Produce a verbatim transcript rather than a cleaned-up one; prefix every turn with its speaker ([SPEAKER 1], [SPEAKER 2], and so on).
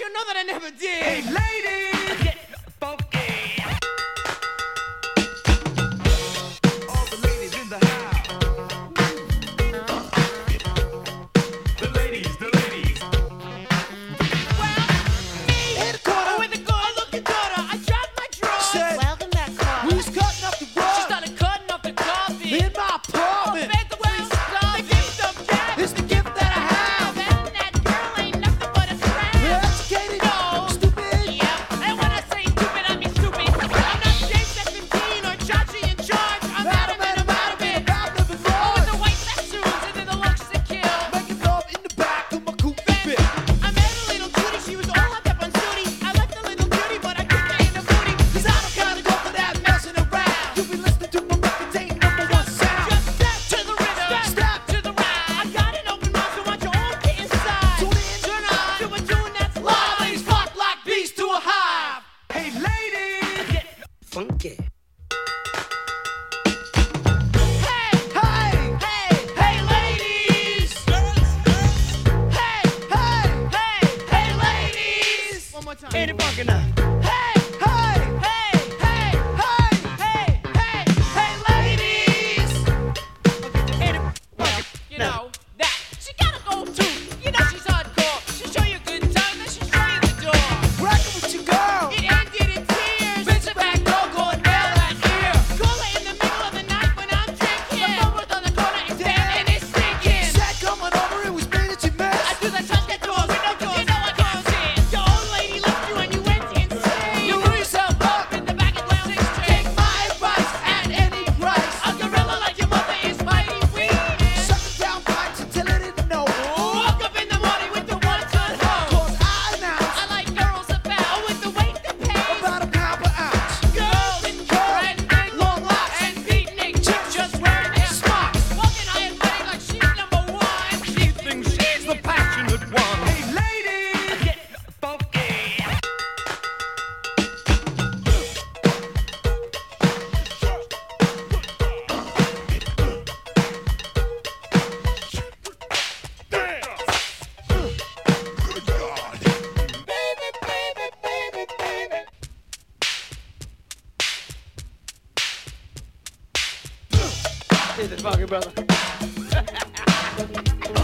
[SPEAKER 1] you know that I never did.
[SPEAKER 2] Hey, ladies, get funky. All the ladies in the house. The ladies, the ladies.
[SPEAKER 1] Well, me,
[SPEAKER 2] Hit a quarter.
[SPEAKER 1] with a girl looking daughter, I dropped my drawers.
[SPEAKER 2] Said,
[SPEAKER 3] Welcome back, Carl.
[SPEAKER 2] we was cutting up the
[SPEAKER 1] She
[SPEAKER 2] rug
[SPEAKER 1] started cutting up the coffee.
[SPEAKER 2] in my apartment.
[SPEAKER 1] Fed the world the gift of gab.
[SPEAKER 2] It's the gift that I have.
[SPEAKER 1] That that girl ain't nothing but a crab.
[SPEAKER 2] We're educated,
[SPEAKER 1] No.
[SPEAKER 2] stupid.
[SPEAKER 1] Yeah, and when I say stupid, I mean stupid. I'm not James at fifteen or Chachi in charge. I'm
[SPEAKER 2] Madam,
[SPEAKER 1] Madam,
[SPEAKER 2] madam,
[SPEAKER 1] Madam,
[SPEAKER 2] madam,
[SPEAKER 1] Madam.
[SPEAKER 2] madam,
[SPEAKER 1] Oh, with
[SPEAKER 2] madam,
[SPEAKER 1] the white tattoos and then the looks to kill.
[SPEAKER 2] making love in the back of my coupe
[SPEAKER 1] Then
[SPEAKER 2] fit.
[SPEAKER 1] I met a little cutie, she was all hopped up on Sooty. I left the little cutie, but I kicked her in the booty.
[SPEAKER 2] Cause I don't kinda go for that messing around. You be listening to my record, ain't number one sound.
[SPEAKER 1] Just step to the rhythm,
[SPEAKER 2] Step.
[SPEAKER 1] to the right. I got an open mouth, so want you all get inside.
[SPEAKER 2] Tune in.
[SPEAKER 1] Turn on to a tune that's
[SPEAKER 2] Live,
[SPEAKER 1] live.
[SPEAKER 2] ladies, flock like bees to a hive. Hey, ladies, get funky.
[SPEAKER 1] Hey,
[SPEAKER 2] Hey,
[SPEAKER 1] hey, hey, ladies. Hey,
[SPEAKER 2] hey,
[SPEAKER 1] hey, hey, ladies. One more time.
[SPEAKER 2] ain't it funky now?
[SPEAKER 1] Hey,
[SPEAKER 2] Hey,
[SPEAKER 1] hey, hey,
[SPEAKER 2] hey,
[SPEAKER 1] hey, hey, hey, ladies.
[SPEAKER 2] ain't it
[SPEAKER 1] Well, you know that she gotta go too. You know she's hardcore. She'll show you a good time, then she'll show you the door.
[SPEAKER 2] rockin' with your girl?
[SPEAKER 1] It ended in tears.
[SPEAKER 2] Bitch, back door, go and nail that ear.
[SPEAKER 1] Call her in the middle of the night when I'm drinking. The phone was on the corner and Sam and it's stinking.
[SPEAKER 2] Said coming over, it was me that you
[SPEAKER 1] I
[SPEAKER 2] missed.
[SPEAKER 1] do the touch that door, window doors, you know I can't sit. Your old lady left you and you went insane.
[SPEAKER 2] You blew yourself up.
[SPEAKER 1] Up in the back of lounge
[SPEAKER 2] Take
[SPEAKER 1] exchange.
[SPEAKER 2] my advice at any price.
[SPEAKER 1] A gorilla like your mother is mighty weak.
[SPEAKER 2] Sucking down pipes until it didn't know.
[SPEAKER 1] Woke up in the morning with the one-ton hoe.
[SPEAKER 2] Cause I announced
[SPEAKER 1] I like girls about with the weight that pays.
[SPEAKER 2] about a pound per ounce.
[SPEAKER 1] Girls and big
[SPEAKER 2] long locks,
[SPEAKER 1] and beatnik chicks just wearing their smocks. Walking high and mighty like she's number one.
[SPEAKER 4] She thinks she's the passionate one.
[SPEAKER 2] Hey, ladies, get funky. Is it funky, brother?